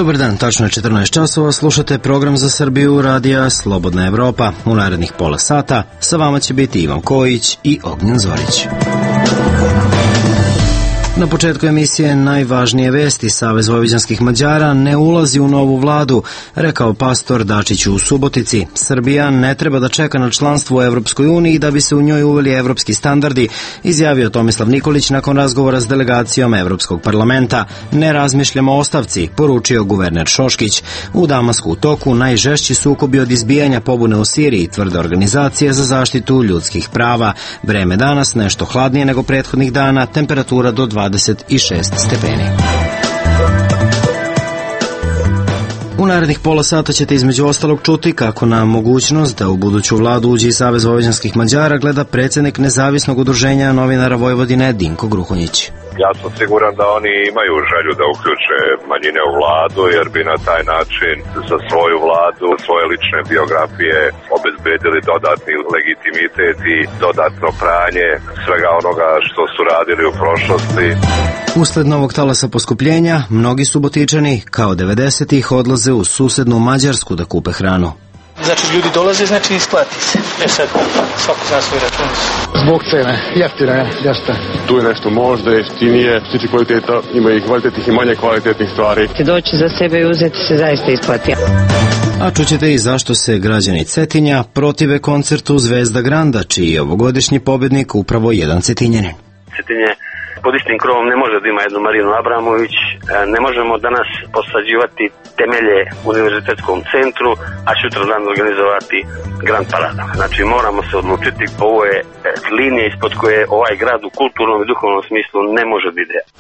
Dobar dan, tačno je 14 časova, slušate program za Srbiju radija Slobodna Evropa. U narednih pola sata sa vama će biti Ivan Kojić i Ognjen Zorić. Na početku emisije najvažnije vesti. Savez vojvođanskih Mađara ne ulazi u novu vladu, rekao pastor Dačić u Subotici. Srbija ne treba da čeka na članstvo u Evropskoj uniji da bi se u njoj uveli evropski standardi, izjavio Tomislav Nikolić nakon razgovora s delegacijom Evropskog parlamenta. Ne razmišljamo o ostavci, poručio guverner Šoškić. U Damasku u toku najžešći sukobi od izbijanja pobune u Siriji, tvrde organizacije za zaštitu ljudskih prava. Vreme danas nešto hladnije nego prethodnih dana, temperatura do 26 stepeni. U narednih pola sata ćete između ostalog čuti kako na mogućnost da u buduću vladu uđe i Savez vojvođanskih Mađara gleda predsjednik Nezavisnog udruženja novinara Vojvodine Dinko Gruhonjić. Ja sam siguran da oni imaju želju da uključe manjine u vladu, jer bi na taj način za svoju vladu, svoje lične biografije obezbedili dodatni legitimitet i dodatno pranje svega onoga što su radili u prošlosti. Usled novog talasa poskupljenja, mnogi Subotičani, kao 90-ih, odlaze u susednu Mađarsku da kupe hranu. Znači, ljudi dolaze, znači isplati se. Sad, svako zna svoj račun. Zbog cene, jeftine, jeste. Tu je nešto možda jeftinije, što tiče kvaliteta, ima i kvalitetnih i manje kvalitetnih stvari. Doći za sebe i uzeti se zaista isplati. A čućete i zašto se građani Cetinja protive koncertu Zvezda Granda, čiji je ovogodišnji pobednik upravo jedan Cetinjanin. Cetinje pod istim krovom ne može da ima jednu Marinu Abramović, ne možemo danas posađivati temelje u univerzitetskom centru, a sutra dan organizovati Grand Parada. Znači moramo se odlučiti, ovo je linija ispod koje ovaj grad u kulturnom i duhovnom smislu ne može da ide.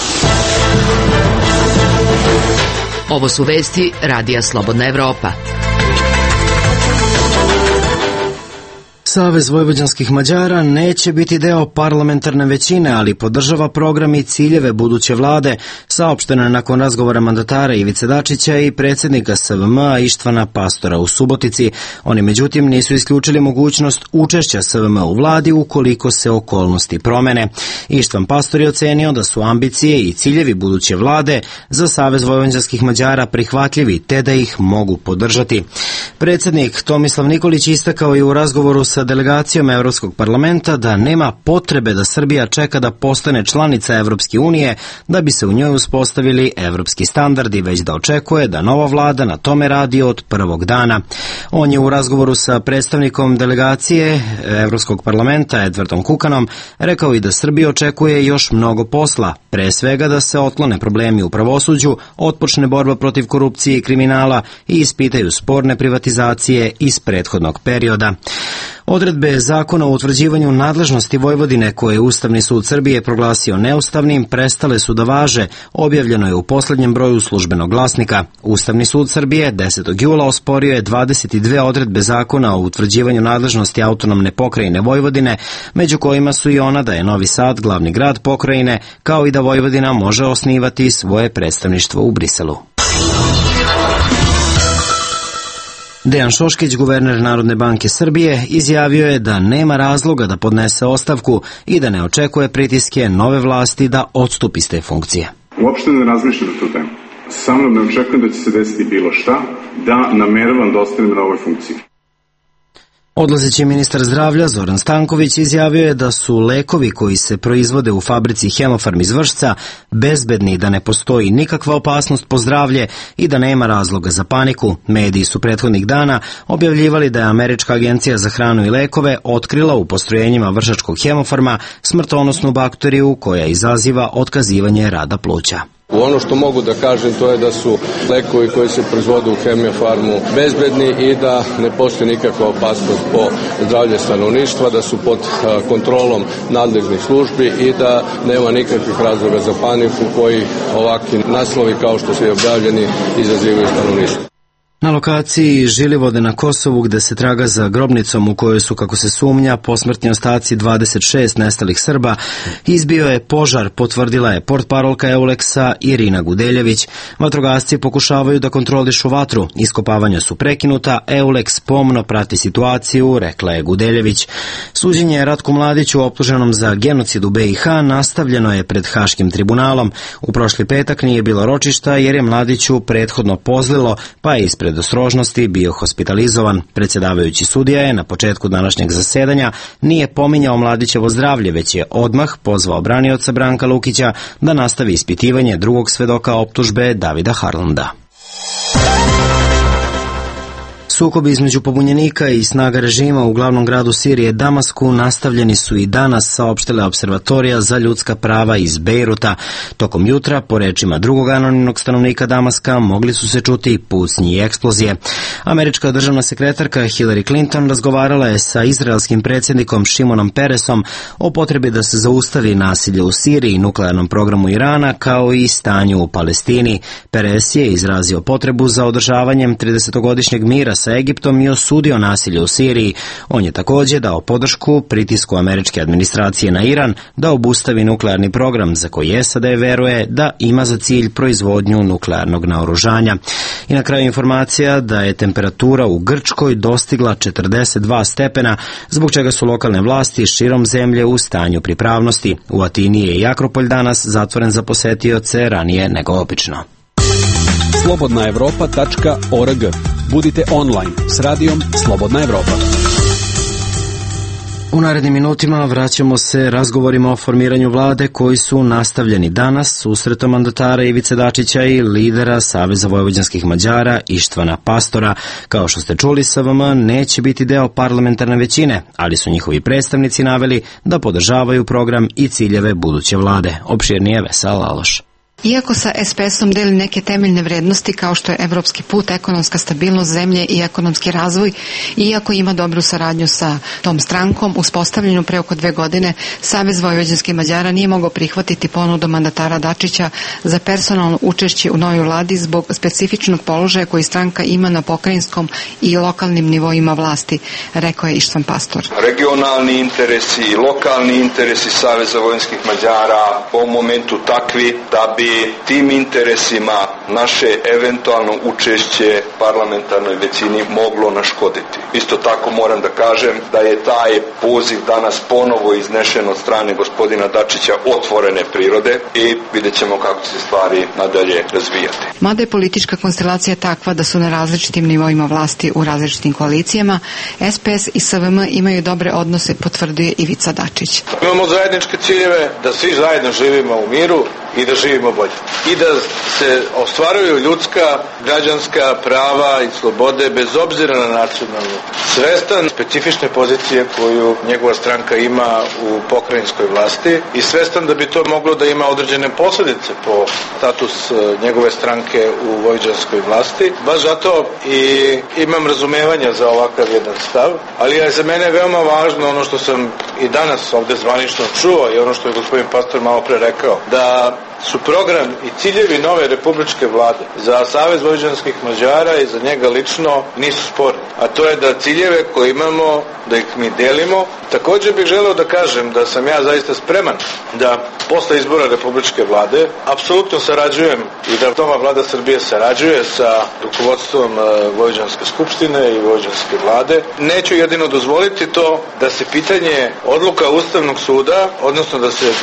Ovo su vesti radija Slobodna Evropa. Savez vojvođanskih Mađara neće biti deo parlamentarne većine, ali podržava program i ciljeve buduće vlade, saopšteno je nakon razgovora mandatara Ivice Dačića i predsjednika SVM-a Ištvana Pastora u Subotici. Oni međutim nisu isključili mogućnost učešća SVM u vladi ukoliko se okolnosti promene. Ištvan Pastor je ocenio da su ambicije i ciljevi buduće vlade za Savez vojvođanskih Mađara prihvatljivi, te da ih mogu podržati. Predsjednik Tomislav Nikolić istakao je u razgovoru sa delegacijom Evropskog parlamenta da nema potrebe da Srbija čeka da postane članica Evropske unije da bi se u njoj uspostavili evropski standardi, već da očekuje da nova vlada na tome radi od prvog dana. On je u razgovoru sa predstavnikom delegacije Evropskog parlamenta Edvardom Kukanom rekao i da Srbija očekuje još mnogo posla, pre svega da se otklone problemi u pravosuđu, otpočne borba protiv korupcije i kriminala i ispitaju sporne privatizacije iz prethodnog perioda. Odredbe zakona o utvrđivanju nadležnosti Vojvodine koje je Ustavni sud Srbije proglasio neustavnim prestale su da važe, objavljeno je u poslednjem broju Službenog glasnika. Ustavni sud Srbije 10. jula osporio je 22 odredbe zakona o utvrđivanju nadležnosti autonomne pokrajine Vojvodine, među kojima su i ona da je Novi Sad glavni grad pokrajine, kao i da Vojvodina može osnivati svoje predstavništvo u Briselu. Dejan Šoškić, guverner Narodne banke Srbije, izjavio je da nema razloga da podnese ostavku i da ne očekuje pritiske nove vlasti da odstupi s te funkcije. Uopšte ne razmišljam na tu temu. Samo ne očekujem da će se desiti bilo šta, da nameravam da ostanem na ovoj funkciji. Odlazeći ministar zdravlja Zoran Stanković izjavio je da su lekovi koji se proizvode u fabrici Hemofarm iz Vršca bezbedni, da ne postoji nikakva opasnost po zdravlje i da nema razloga za paniku. Mediji su prethodnih dana objavljivali da je Američka agencija za hranu i lekove otkrila u postrojenjima Vršačkog Hemofarma smrtonosnu bakteriju koja izaziva otkazivanje rada pluća. Ono što mogu da kažem to je da su lekovi koji se proizvode u Hemofarmu bezbedni i da ne postoji nikakva opasnost po zdravlje stanovništva, da su pod kontrolom nadležnih službi i da nema nikakvih razloga za paniku koji ovakvi naslovi kao što su i objavljeni izazivaju stanovništvo. Na lokaciji Žilivode na Kosovu, gde se traga za grobnicom u kojoj su, kako se sumnja, posmrtni ostaci 26 nestalih Srba, izbio je požar, potvrdila je portparolka Euleksa Irina Gudeljević. Vatrogasci pokušavaju da kontrolišu vatru. Iskopavanja su prekinuta, Euleks pomno prati situaciju, rekla je Gudeljević. Suđenje Ratku Mladiću, optuženom za genocid u BiH, nastavljeno je pred Haškim tribunalom. U prošli petak nije bilo ročišta jer je Mladiću prethodno pozlilo, pa je ispred ostrožnosti bio hospitalizovan. Predsjedavajući sudija je na početku današnjeg zasedanja nije pominjao Mladićevo zdravlje, već je odmah pozvao branioca Branka Lukića da nastavi ispitivanje drugog svedoka optužbe Davida Harlanda. Sukobi između pobunjenika i snaga režima u glavnom gradu Sirije Damasku nastavljeni su i danas, saopštila Observatorija za ljudska prava iz Bejruta. Tokom jutra, po rečima drugog anonimnog stanovnika Damaska, mogli su se čuti pucnji i eksplozije. Američka državna sekretarka Hillary Clinton razgovarala je sa izraelskim predsjednikom Šimonom Peresom o potrebi da se zaustavi nasilje u Siriji, nuklearnom programu Irana, kao i stanju u Palestini. Peres je izrazio potrebu za održavanjem 30-godišnjeg mira sa Egiptom i osudio nasilje u Siriji. On je također dao podršku pritisku američke administracije na Iran da obustavi nuklearni program za koji SAD veruje da ima za cilj proizvodnju nuklearnog naoružanja. I na kraju informacija da je temperatura u Grčkoj dostigla 42 stepena, zbog čega su lokalne vlasti širom zemlje u stanju pripravnosti. U Atini je i Akropolj danas zatvoren za posetioce ranije nego obično. slobodnaevropa.org. Budite online s radijom Slobodna Evropa. U narednim minutima vraćamo se razgovorima o formiranju vlade koji su nastavljeni danas susretom mandatara Ivice Dačića i lidera Saveza vojvođanskih Mađara Ištvana Pastora. Kao što ste čuli, SVM neće biti deo parlamentarne većine, ali su njihovi predstavnici naveli da podržavaju program i ciljeve buduće vlade. Opširnije Vesela Laloš. Iako sa SPS-om deli neke temeljne vrednosti kao što je evropski put, ekonomska stabilnost zemlje i ekonomski razvoj, iako ima dobru saradnju sa tom strankom, uspostavljenu pre oko 2 godine, Savez vojvođanskih Mađara nije mogao prihvatiti ponudu mandatara Dačića za personalno učešće u novoj vladi zbog specifičnog položaja koji stranka ima na pokrajinskom i lokalnim nivoima vlasti, rekao je Ištvan Pastor. Regionalni interesi i lokalni interesi Saveza vojvođanskih Mađara u ovom momentu takvi da bi tim interesima naše eventualno učešće parlamentarnoj većini moglo naškoditi. Isto tako moram da kažem da je taj poziv danas ponovo iznešen od strane gospodina Dačića otvorene prirode i vidjet ćemo kako će se stvari nadalje razvijati. Mada je politička konstelacija takva da su na različitim nivoima vlasti u različitim koalicijama, SPS i SVM imaju dobre odnose, potvrđuje Ivica Dačić. Imamo zajedničke ciljeve da svi zajedno živimo u miru i da živimo bolje. I da se ostvaruju ljudska, građanska prava i slobode bez obzira na nacionalnu. Svestan specifične pozicije koju njegova stranka ima u pokrajinskoj vlasti i svestan da bi to moglo da ima određene posljedice po status njegove stranke u vojvođanskoj vlasti. Baš zato i imam razumevanja za ovakav jedan stav, ali je za mene veoma važno ono što sam i danas ovde zvanično čuo i ono što je gospodin Pastor malo pre rekao, da su program i ciljevi nove republičke vlade za Savez vojvođanskih Mađara i za njega lično nisu sporni. A to je da ciljeve koje imamo, da ih mi delimo. Također bih želeo da kažem da sam ja zaista spreman da posle izbora republičke vlade apsolutno sarađujem i da nova vlada Srbije sarađuje sa rukovodstvom Vojvođanske skupštine i Vojvođanske vlade. Neću jedino dozvoliti to da se pitanje odluka Ustavnog suda, odnosno da se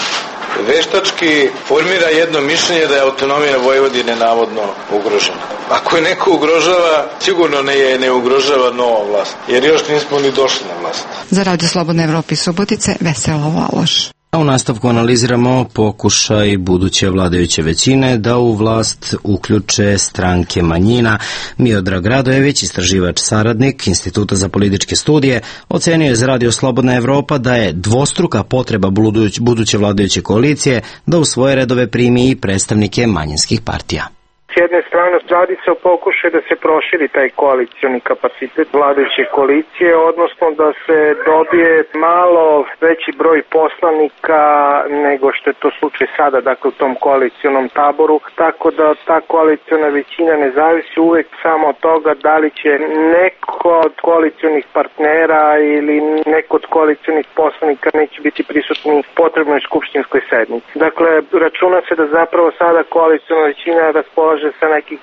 veštački formira jedno mišljenje da je autonomija Vojvodine navodno ugrožena. Ako je neko ugrožava, sigurno ne ugrožava nova vlast, jer još nismo ni došli na vlast. Za Radio Slobodne Evrope iz Subotice, Vesela Laloš. A u nastavku analiziramo pokušaj buduće vladajuće većine da u vlast uključe stranke manjina. Miodrag Radojević, istraživač saradnik Instituta za političke studije, ocenio je za Radio Slobodna Evropa da je dvostruka potreba buduće vladajuće koalicije da u svoje redove primi i predstavnike manjinskih partija. S jedne strane strane radi se o pokušaju da se proširi taj koalicioni kapacitet vladajuće koalicije, odnosno da se dobije malo veći broj poslanika nego što je to slučaj sada, dakle u tom koalicionom taboru, tako da ta koaliciona većina ne zavisi uvek samo od toga da li će neko od koalicionih partnera ili neko od koalicionih poslanika neće biti prisutni u potrebnoj skupštinskoj sednici. Dakle, računa se da zapravo sada koaliciona većina raspolaže sa nekih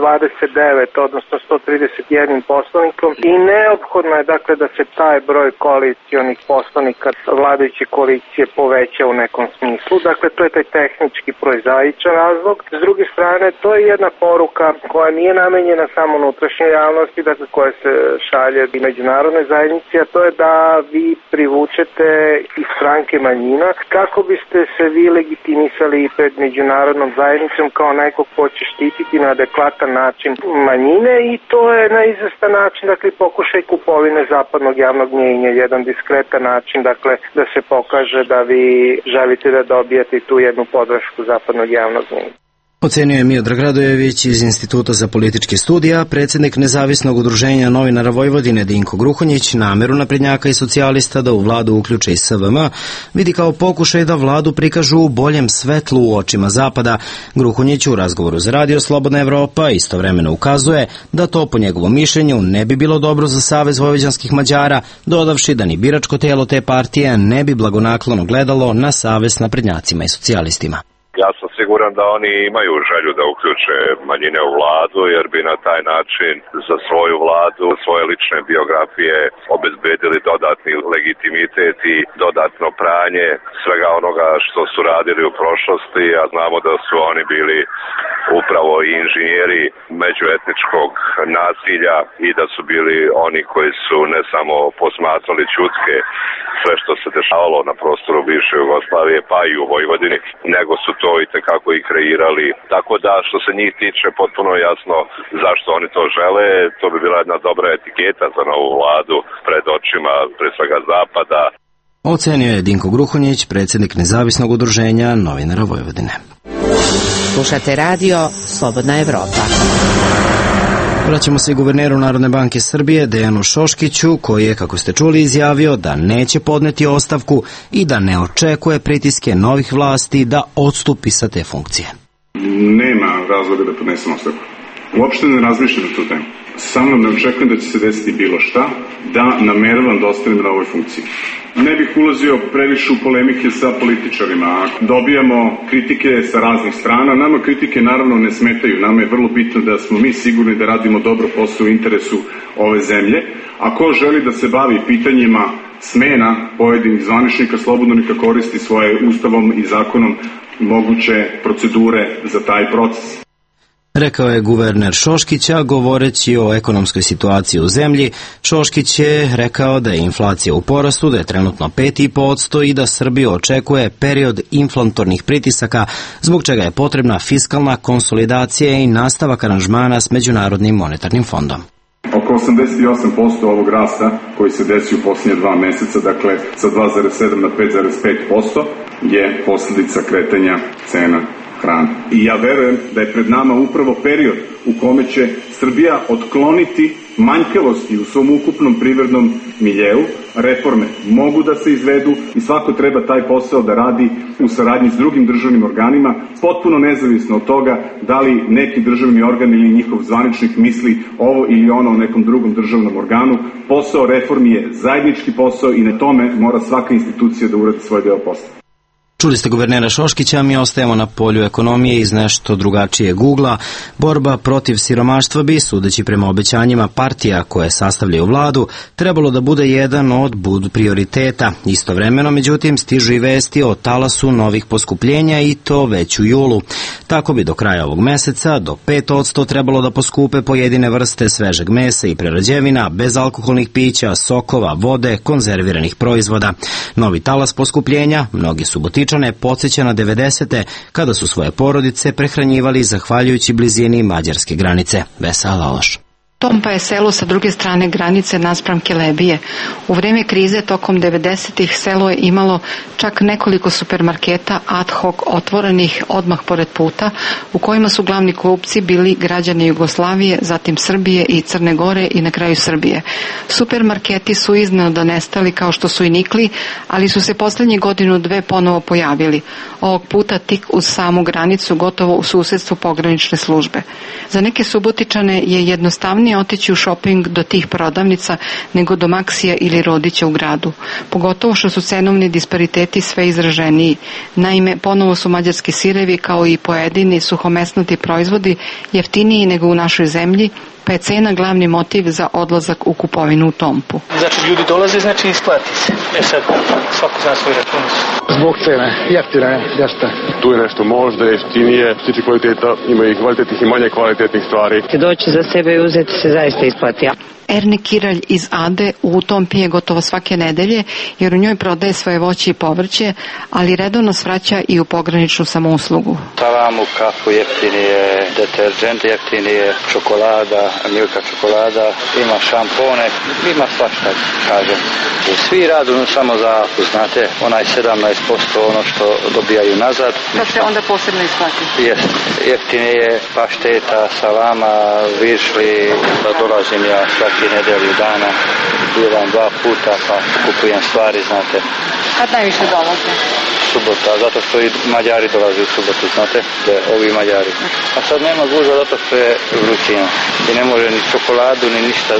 129, odnosno 131 poslanikom i neophodno je dakle da se taj broj koalicionih poslanika vladajuće koalicije poveća u nekom smislu. Dakle, to je taj tehnički proizaičan razlog. S druge strane, to je jedna poruka koja nije namenjena samo unutrašnjoj javnosti, dakle koja se šalje i međunarodnoj zajednici, a to je da vi privučete i stranke manjina kako biste se vi legitimisali pred međunarodnom zajednicom kao neko ko će štititi na adekvatan način manjine i to je na izvestan način, dakle, pokušaj kupovine zapadnog javnog mnjenja, jedan diskretan način, dakle, da se pokaže da vi želite da dobijete tu jednu podršku zapadnog javnog mnjenja. Ocenio je Miodrag Radojević iz Instituta za političke studije, predsjednik Nezavisnog udruženja novinara Vojvodine Dinko Gruhonjić nameru naprednjaka i socijalista da u vladu uključe i SVM vidi kao pokušaj da vladu prikažu u boljem svetlu u očima Zapada. Gruhonjić u razgovoru za Radio Slobodna Evropa istovremeno ukazuje da to po njegovom mišljenju ne bi bilo dobro za Savez vojvođanskih Mađara, dodavši da ni biračko telo te partije ne bi blagonaklono gledalo na savez naprednjacima i socijalistima. Ja sam siguran da oni imaju želju da uključe manjine u vladu, jer bi na taj način za svoju vladu, svoje lične biografije obezbedili dodatni legitimitet i dodatno pranje svega onoga što su radili u prošlosti, a znamo da su oni bili upravo i inženjeri međuetničkog nasilja i da su bili oni koji su ne samo posmatrali ćutke sve što se dešavalo na prostoru bivše Jugoslavije, pa i u Vojvodini, nego su to i tekako i kreirali. Tako da, što se njih tiče, potpuno jasno zašto oni to žele. To bi bila jedna dobra etiketa za novu vladu pred očima, pre svega Zapada. Ocenio je Dinko Gruhonjić, predsjednik Nezavisnog udruženja novinara Vojvodine. Slušate radio Slobodna Evropa. Vraćamo se i guverneru Narodne banke Srbije, Dejanu Šoškiću, koji je, kako ste čuli, izjavio da neće podneti ostavku i da ne očekuje pritiske novih vlasti da odstupi sa te funkcije. Nema razloga da podnesem ostavku. Uopšte ne razmišljam na tu temu. Samo ne očekujem da će se desiti bilo šta, da nameravam da ostanem na ovoj funkciji. Ne bih ulazio previše u polemike sa političarima. Dobijamo kritike sa raznih strana. Nama kritike naravno ne smetaju. Nama je vrlo bitno da smo mi sigurni da radimo dobro posao u interesu ove zemlje. A ko želi da se bavi pitanjima smena pojedinih zvaničnika, slobodno neka koristi svoje ustavom i zakonom moguće procedure za taj proces. Rekao je guverner Šoškića, govoreći o ekonomskoj situaciji u zemlji. Šoškić je rekao da je inflacija u porastu, da je trenutno 5,5% i da Srbiju očekuje period inflatornih pritisaka, zbog čega je potrebna fiskalna konsolidacija i nastavak aranžmana s Međunarodnim monetarnim fondom. Oko 88% ovog rasta koji se desi u posljednje 2 meseca, dakle sa 2,7 na 5,5%, je posljedica kretanja cena hrane. I ja verujem da je pred nama upravo period u kome će Srbija otkloniti manjkavosti u svom ukupnom privrednom miljeu. Reforme mogu da se izvedu i svako treba taj posao da radi u saradnji s drugim državnim organima, potpuno nezavisno od toga da li neki državni organ ili njihov zvaničnik misli ovo ili ono o nekom drugom državnom organu. Posao reformi je zajednički posao i na tome mora svaka institucija da uradi svoj deo posla. Čuli ste guvernera Šoškića, mi ostajemo na polju ekonomije iz nešto drugačijeg ugla. Borba protiv siromaštva bi, sudeći prema obećanjima partija koje sastavljaju vladu, trebalo da bude jedan od prioriteta. Istovremeno, međutim, stižu i vesti o talasu novih poskupljenja i to već u julu. Tako bi do kraja ovog meseca do 5% trebalo da poskupe pojedine vrste svežeg mesa i prerađevina, bezalkoholnih pića, sokova, vode, konzerviranih proizvoda. Novi talas poskupljenja, mnogi Subotičani podsjeća na 90. kada su svoje porodice prehranjivali zahvaljujući blizini mađarske granice. Vesa Laloš. Tompa je selo sa druge strane granice naspram Kelebije. U vreme krize tokom 90-ih selo je imalo čak nekoliko supermarketa ad hoc otvorenih odmah pored puta, u kojima su glavni kupci bili građani Jugoslavije, zatim Srbije i Crne Gore i na kraju Srbije. Supermarketi su iznenada nestali kao što su i nikli, ali su se poslednjih godinu dve ponovo pojavili. Ovog puta tik uz samu granicu, gotovo u susedstvu pogranične službe. Za neke Subotičane je jednostavnije otići u šoping do tih prodavnica nego do Maksija ili Rodića u gradu. Pogotovo što su cenovni dispariteti sve izraženiji. Naime, ponovo su mađarski sirevi kao i pojedini suhomesnati proizvodi jeftiniji nego u našoj zemlji, pa je cena glavni motiv za odlazak u kupovinu u Tompu. Znači ljudi dolaze, znači isplati se. Sad svako zna svoj račun. Zbog cene, jeftine, jeste. Tu je nešto možda jeftinije, što tiče kvaliteta, ima i kvalitetnih i manje kvalitetnih stvari. Doći za sebe i uzeti se zaista isplati. Erne Kiralj iz Ade u Tompi je gotovo svake nedelje, jer u njoj prodaje svoje voće i povrće, ali redovno svraća i u pograničnu samouslugu. Salamu, kafu jeftinije, deterđent jeftinije, čokolada, Milka čokolada, ima šampone, ima svašta, kažem. Svi radu samo za aku, znate, onaj 17% ono što dobijaju nazad. To se onda posebno isplati? Jest, jeftinije pašteta, salama, višli, da dolazim ja svaki nedelju dana, biram 2 puta pa kupujem stvari, znate. Kad najviše dolaze? Subota, zato što i Mađari dolaze u subotu, znate, ovi Mađari. A sad nema gužva zato što je vrućina i ne može ni čokoladu ni ništa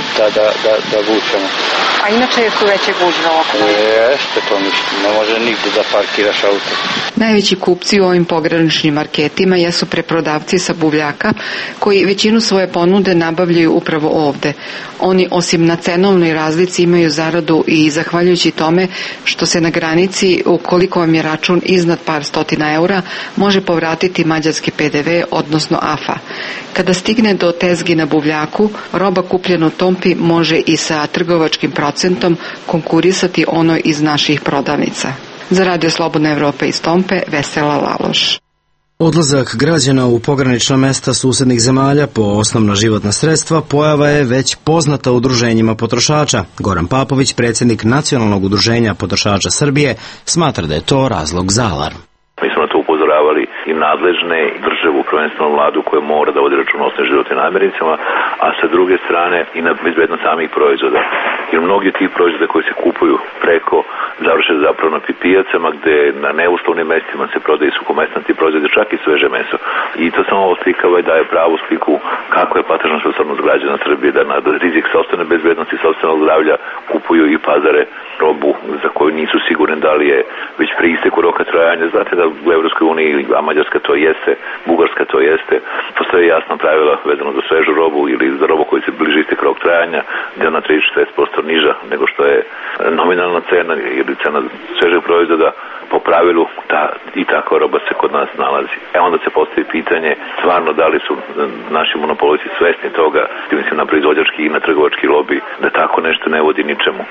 da vučemo. A inače su veće gužve okolo? Jeste to ništa, ne može nigdje da parkiraš auto. Najveći kupci u ovim pograničnim marketima jesu preprodavci sa buvljaka koji većinu svoje ponude nabavljaju upravo ovde. Oni osim na cenovnoj razlici imaju zaradu i zahvaljujući tome što se na granici, ukoliko vam je račun iznad par stotina eura, može povratiti mađarski PDV, odnosno AFA. Kada stigne do tezgi na buvljaku, roba kupljena u Tompi može i sa trgovačkim procentom konkurisati onoj iz naših prodavnica. Za Radio Slobodna Evropa iz Tompe, Vesela Laloš. Odlazak građana u pogranična mesta susednih zemalja po osnovna životna sredstva pojava je već poznata udruženjima potrošača. Goran Papović, predsjednik Nacionalnog udruženja potrošača Srbije, smatra da je to razlog za alarm. Mi smo na to upozoravali i nadležne državu, prvenstveno vladu koja mora da vodi račun o osnovnim životnim namirnicama, a sa druge strane i na bezbednost samih proizvoda. Jer mnogi od tih proizvoda koji se kupuju preko završe zapravo na pijacama gde na neuslovnim mestima se prodaje suhomesnati proizvodi, čak i sveže meso. I to samo oslikava i daje pravu sliku kako je platežna sposobnost građana Srbije da na rizik sopstvene bezbednosti, sopstvenog zdravlja kupuju i pazare robu za koju nisu sigurni da li je već pri isteku roka trajanja. Znate da u Evropskoj uniji, a Mađarska to jeste, Bugarska to jeste, postoje jasna pravila vezano za svežu robu ili za robu koji se bliži istek rok trajanja, gde je ona 30-40% niža nego što je nominalna cena ili cena svežeg proizvoda. Po pravilu i takva roba se kod nas nalazi. Onda se postavi pitanje stvarno da li su naši monopolisti svesni toga, mislim na proizvođački i na trgovački lobi, da tako nešto ne vodi ničemu.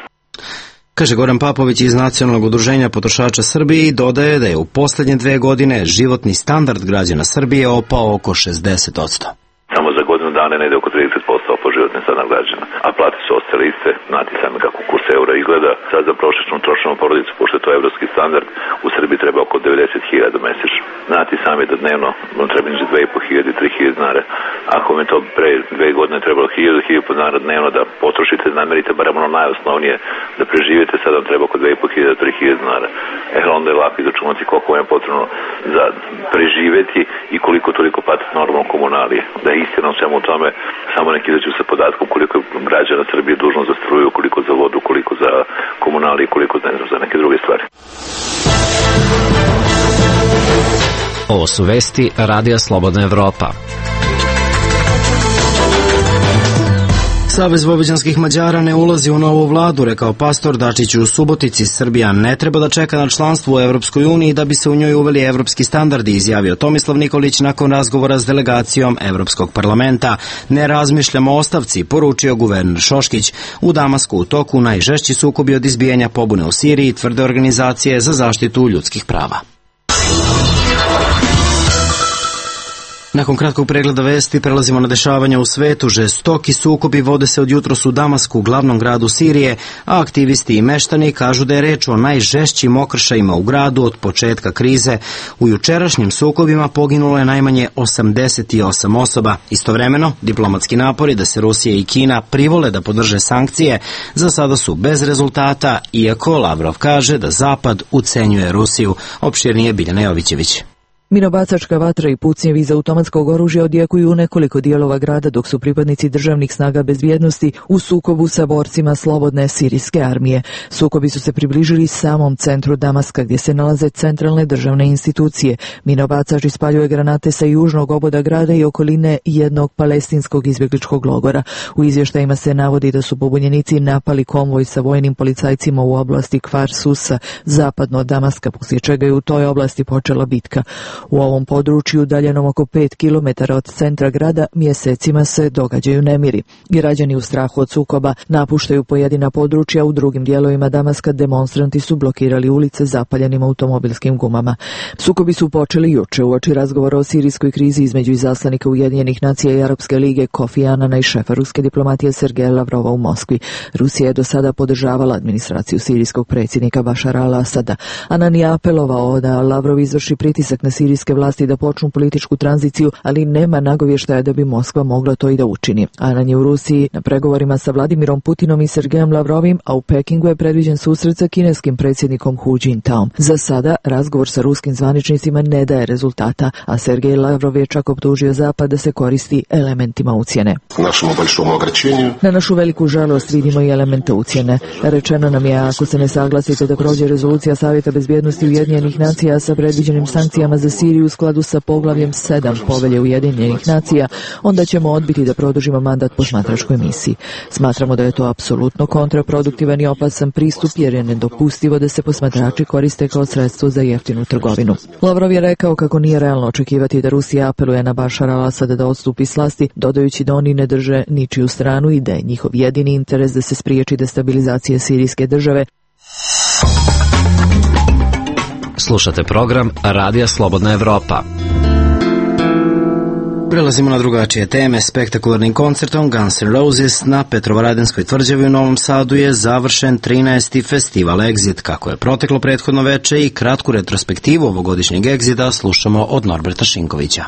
Kaže Goran Papović iz Nacionalnog udruženja potrošača Srbije i dodaje da je u poslednje 2 godine životni standard građana Srbije opao oko 60%. Samo za godinu dana ne ide oko 30% opao životni standard građana, a plate su ostale iste, znate sami kako kurs eura izgleda. Sad za prosječnu tročnu porodicu, pošto je to evropski standard, u Srbiji treba oko 90.000 mesečno. Znate sami da dnevno treba niže 2.500 i 3.000 dinara. Ako mi to pre 2 godine trebalo 1.000 dinara dnevno da potrošite, namerite barem ono najosnovnije da preživite, sad vam treba oko 2.500 do 3.000 dinara. Onda je lako izračunati koliko vam je potrebno za preživeti i koliko toliko platiti normalno komunalije. Da je istina o svemu tome, samo neki izađu sa podatkom koliko građana Srbije dužno za struju, koliko za vodu, koliko za komunalije, koliko za neke druge stvari. Ovo su vesti Radija Slobodna Evropa. Savez vojvođanskih Mađara ne ulazi u novu vladu, rekao pastor Dačić u Subotici. Srbija ne treba da čeka na članstvo u Evropskoj uniji da bi se u njoj uveli evropski standardi, izjavio Tomislav Nikolić nakon razgovora s delegacijom Evropskog parlamenta. Ne razmišljamo o ostavci, poručio guverner Šoškić. U Damasku u toku najžešći sukobi od izbijanja pobune u Siriji, tvrde organizacije za zaštitu ljudskih prava. Nakon kratkog pregleda vesti prelazimo na dešavanja u svetu. Žestoki sukobi vode se od jutros u Damasku, glavnom gradu Sirije, a aktivisti i meštani kažu da je reč o najžešćim okršajima u gradu od početka krize. U jučerašnjim sukobima poginulo je najmanje 88 osoba. Istovremeno, diplomatski napori da se Rusija i Kina privole da podrže sankcije za sada su bez rezultata, iako Lavrov kaže da Zapad ucenjuje Rusiju. Opširnije Biljana Jovićević. Minobacačka vatra i pucnjevi iz automatskog oružja odjekuju u nekoliko dijelova grada, dok su pripadnici državnih snaga bezbjednosti u sukobu sa borcima slobodne sirijske armije. Sukobi su se približili samom centru Damaska, gdje se nalaze centralne državne institucije. Minobacač ispaljuje granate sa južnog oboda grada i okoline jednog palestinskog izbjegličkog logora. U izvještajima se navodi da su pobunjenici napali konvoj sa vojnim policajcima u oblasti Kfar Susa, zapadno od Damaska, poslije čega je u toj oblasti počela bitka. U ovom području, udaljenom oko 5 km od centra grada, mjesecima se događaju nemiri. Građani u strahu od sukoba napuštaju pojedina područja, u drugim dijelovima Damaska demonstranti su blokirali ulice zapaljenim automobilskim gumama. Sukobi su počeli juče uoči razgovora o sirijskoj krizi između izaslanika Ujedinjenih nacija i Arapske lige Kofi Anana i šefa ruske diplomatije Sergeja Lavrova u Moskvi. Rusija je do sada podržavala administraciju sirijskog predsjednika Bašara al-Asada. Anan je apelovao da Lavrov izvrši pritisak na sirijske vlasti da počnu političku tranziciju, ali nema nagovještaja da bi Moskva mogla to i da učini. Anan je u Rusiji na pregovorima sa Vladimirom Putinom i Sergejem Lavrovim, a u Pekingu je predviđen susret sa kineskim predsjednikom Hu Jintaom. Za sada razgovor sa ruskim zvaničnicima ne daje rezultata, a Sergej Lavrov je čak optužio Zapad da se koristi elementima ucjene. Na našu veliku žalost vidimo i elemente ucjene. Rečeno nam je, ako se ne saglasite da prođe rezolucija Savjeta bezbjednosti Ujedinjenih nacija sa predviđenim sankcijama za Siriju u skladu sa poglavljem 7 Povelje Ujedinjenih nacija, onda ćemo odbiti da produžimo mandat posmatračkoj misiji. Smatramo da je to apsolutno kontraproduktivan i opasan pristup, jer je nedopustivo da se posmatrači koriste kao sredstvo za jeftinu trgovinu. Lavrov je rekao kako nije realno očekivati da Rusija apeluje na Bašara al-Asada da odstupi s vlasti, dodajući da oni ne drže ničiju stranu i da je njihov jedini interes da se spriječi destabilizacija sirijske države. Slušate program Radija Slobodna Evropa. Prelazimo na drugačije teme. Spektakularnim koncertom Guns N' Roses na Petrovaradinskoj tvrđavi u Novom Sadu je završen 13. festival Exit. Kako je proteklo prethodno veče i kratku retrospektivu ovogodišnjeg Exita slušamo od Norberta Šinkovića.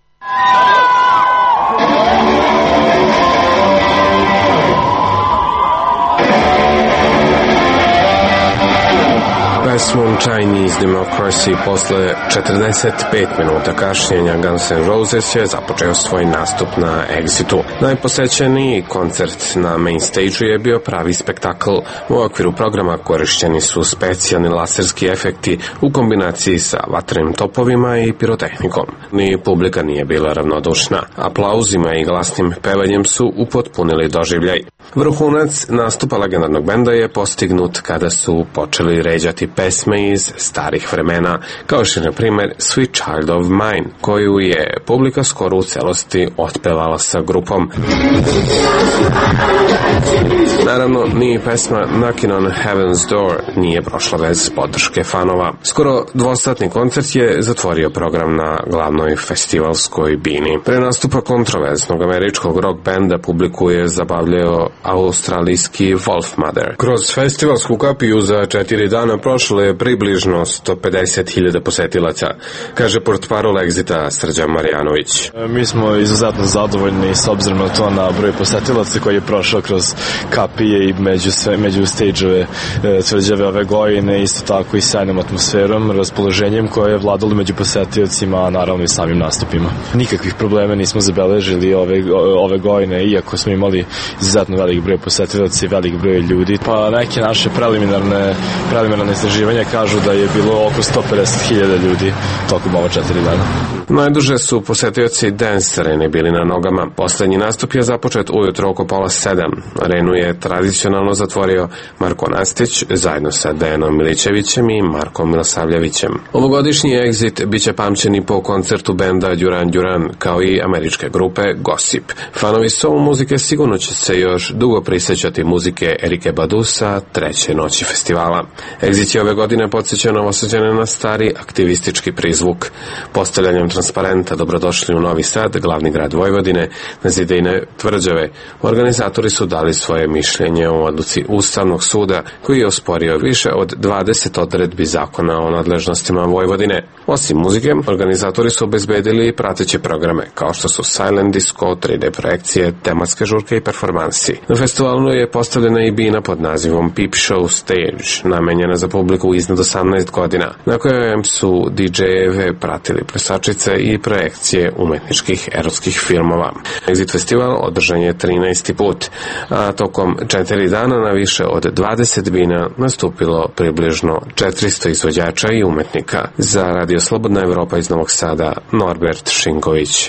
Pesmom Chinese Democracy posle 45 minuta kašnjenja Guns N' Roses je započeo svoj nastup na Exitu. Najposećeniji koncert na main stage je bio pravi spektakl. U okviru programa korišćeni su specijalni laserski efekti u kombinaciji sa vatrenim topovima i pirotehnikom. Ni publika nije bila ravnodušna. Aplauzima i glasnim pevanjem su upotpunili doživljaj. Vrhunac nastupa legendarnog benda je postignut kada su počeli ređati pesme iz starih vremena, kao što je na primjer Sweet Child of Mine, koju je publika skoro u celosti otpevala sa grupom. Naravno, ni pesma Knockin' on Heaven's Door nije prošla bez podrške fanova. Skoro dvosatni koncert je zatvorio program na glavnoj festivalskoj bini. Pre nastupa kontroverznog američkog rock benda publiku je zabavljao australijski Wolfmother. Kroz festivalsku kapiju za 4 dana prošlo je približno 150.000 posetilaca, kaže portparol Exita Srđan Marjanović. Mi smo izuzetno zadovoljni s obzirom na to na broj posetilaca koji je prošao kroz kapije i među stage-ove tvrđave ove godine, isto tako i sjajnom atmosferom, raspoloženjem koje je vladalo među posetiocima, a naravno i samim nastupima. Nikakvih problema nismo zabeležili ove godine, iako smo imali izuzetno velik broj posetilaca i velik broj ljudi. Pa neke naše preliminarne istraživanja kažu da je bilo oko 150.000 ljudi tokom ova 4 dana. Najduže su posetioci Dance Arene bili na nogama. Poslednji nastup je započet ujutro oko 6:30. Arenu je tradicionalno zatvorio Marko Nastić zajedno sa Dejanom Milićevićem i Markom Milosavljevićem. Ovogodišnji Exit biće pamćeni po koncertu benda Duran Duran kao i američke grupe Gossip. Fanovi soul muzike sigurno će se još dugo prisjećati muzike Erike Badu sa treće noći festivala. Exit je ove godine podsjeća Novosađane na stari aktivistički prizvuk. Postavljanjem transparenta Dobrodošli u Novi Sad, glavni grad Vojvodine, na Zidine tvrđave, organizatori su dali svoje mišljenje o odluci Ustavnog suda koji je osporio više od 20 odredbi zakona o nadležnostima Vojvodine. Osim muzike, organizatori su obezbedili i prateće programe, kao što su silent disco, 3D projekcije, tematske žurke i performansi. Na festivalu je postavljena i bina pod nazivom Peep Show Stage, namenjena za publiku iznad 18 godina, na kojem su DJ-eve pratili plesačice i projekcije umetničkih erotskih filmova. Exit festival održan je 13. put, a tokom 4 dana na više od 20 bina nastupilo približno 400 izvođača i umetnika. Za Radio Slobodna Evropa iz Novog Sada, Norbert Šinković.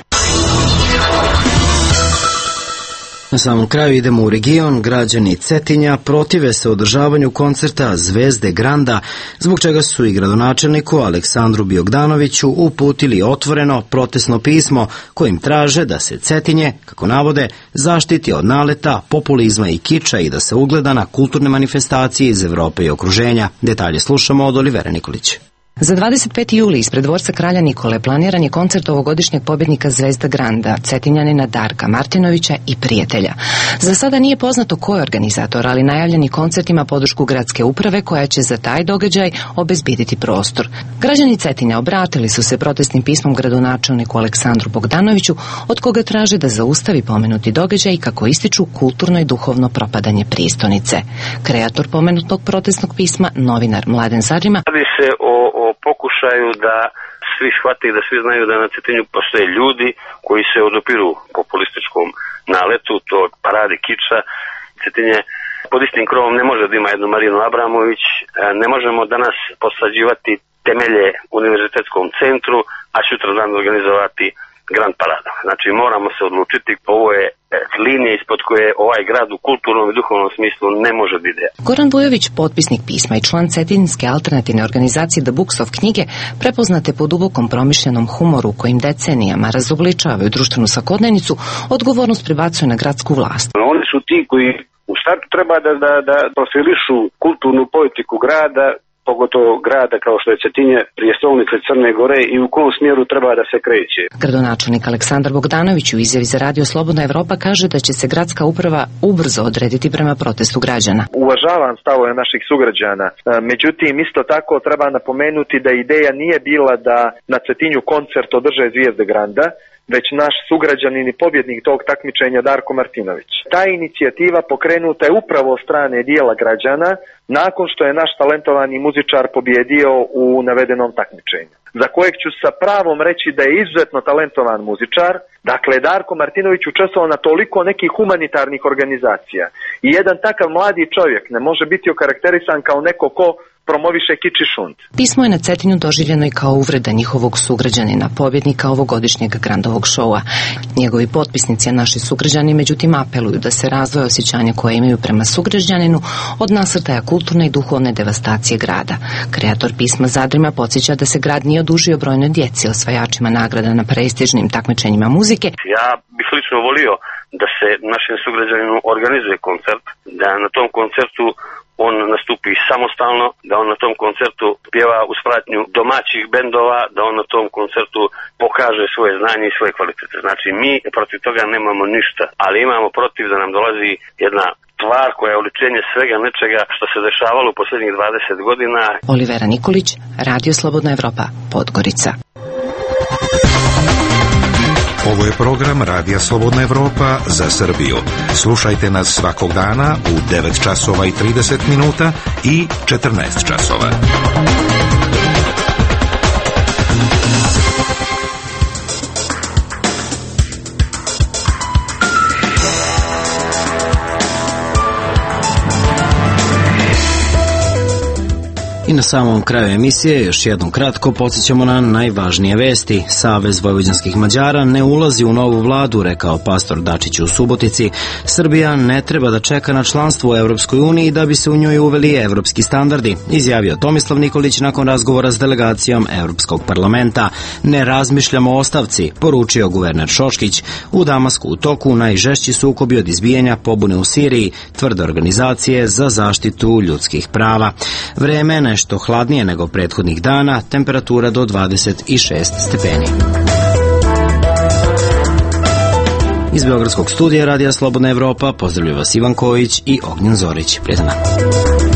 Na samom kraju idemo u region. Građani Cetinja protive se održavanju koncerta Zvezde Granda, zbog čega su i gradonačelniku Aleksandru Bogdanoviću uputili otvoreno protestno pismo kojim traže da se Cetinje, kako navode, zaštiti od naleta, populizma i kiča i da se ugleda na kulturne manifestacije iz Evrope i okruženja. Detalje slušamo od Olivera Nikolić. Za 25. juli ispred dvorca Kralja Nikole planiran je koncert ovogodišnjeg pobjednika Zvezda Granda, Cetinjanina Darka Martinovića i prijatelja. Za sada nije poznato ko je organizator, ali najavljeni koncert ima podršku gradske uprave koja će za taj događaj obezbediti prostor. Građani Cetinja obratili su se protestnim pismom gradonačelniku Aleksandru Bogdanoviću, od koga traže da zaustavi pomenuti događaj i, kako ističu, kulturno i duhovno propadanje prijestonice. Kreator pomenutog protestnog pisma, novinar Mladen Zadrima, radi se o pokušaju da svi shvate i da svi znaju da na Cetinju postoje ljudi koji se odupiru populističkom naletu, to parade kiča. Cetinje pod istim krovom ne može da ima jednu Marinu Abramović, ne možemo danas posađivati temelje univerzitetskom centru, a sutra dan organizovati Grand Parada. Znači moramo se odlučiti, ovo je linija ispod koje ovaj grad u kulturnom i duhovnom smislu ne može da ide. Goran Vujović, potpisnik pisma i član cetinjske alternativne organizacije The Books of knjige, prepoznate po dubokom promišljenom humoru kojim decenijama razobličavaju društvenu svakodnevnicu, odgovornost prebacuje na gradsku vlast. Oni su ti koji u startu treba da profilišu kulturnu politiku grada, pogotovo grada kao što je Cetinje, prijestolnice Crne Gore, i u kom smjeru treba da se kreće. Gradonačelnik Aleksandar Bogdanović u izjavi za Radio Slobodna Evropa kaže da će se gradska uprava ubrzo odrediti prema protestu građana. Uvažavam stavove naših sugrađana, međutim isto tako treba napomenuti da ideja nije bila da na Cetinju koncert održe Zvijezde Granda, već naš sugrađanin i pobjednik tog takmičenja Darko Martinović. Ta inicijativa pokrenuta je upravo od strane dijela građana nakon što je naš talentovani muzičar pobjedio u navedenom takmičenju, za kojeg ću sa pravom reći da je izuzetno talentovan muzičar. Dakle, Darko Martinović učestvovao na toliko nekih humanitarnih organizacija i jedan takav mladi čovjek ne može biti okarakterisan kao neko ko promoviše kič i šund. Pismo je na Cetinju doživljeno i kao uvreda njihovog sugrađanina, pobjednika ovogodišnjeg Grandovog šoua. Njegovi potpisnici, a naši sugrađani, međutim apeluju da se razvoje osjećanja koje imaju prema sugrađaninu od nasrtaja kulturne i duhovne devastacije grada. Kreator pisma Zadrima podsjeća da se grad nije odužio brojnoj djeci, osvajačima nagrada na prestižnim takmičenjima muzike. Ja bih lično volio da se našem sugrađaninu organizuje koncert, da na tom koncertu on nastupi samostalno, da on na tom koncertu pjeva uz pratnju domaćih bendova, da on na tom koncertu pokaže svoje znanje i svoje kvalitete. Znači mi protiv toga nemamo ništa, ali imamo protiv da nam dolazi jedna tvar koja je oličenje svega nečega što se dešavalo u posljednjih 20 godina. Olivera Nikolić, Radio Slobodna Evropa, Podgorica. Ovo je program Radija Slobodna Evropa za Srbiju. Slušajte nas svakog dana u 9 časova i 30 minuta i 14 časova. I na samom kraju emisije još jednom kratko podsjećamo na najvažnije vesti. Savez vojvođanskih Mađara ne ulazi u novu vladu, rekao pastor Dačić u Subotici. Srbija ne treba da čeka na članstvo u Evropskoj uniji da bi se u njoj uveli evropski standardi, izjavio Tomislav Nikolić nakon razgovora s delegacijom Evropskog parlamenta. Ne razmišljamo o ostavci, poručio guverner Šoškić. U Damasku u toku najžešći sukobi od izbijanja pobune u Siriji, tvrde organizacije za zaštitu ljudskih prava. Vreme nešto hladnije nego prethodnih dana, temperatura do 26 stepeni. Iz Beogradskog studija Radija Slobodna Evropa pozdravljaju vas Ivan Kojić i Ognjen Zorić. Prijetan dan.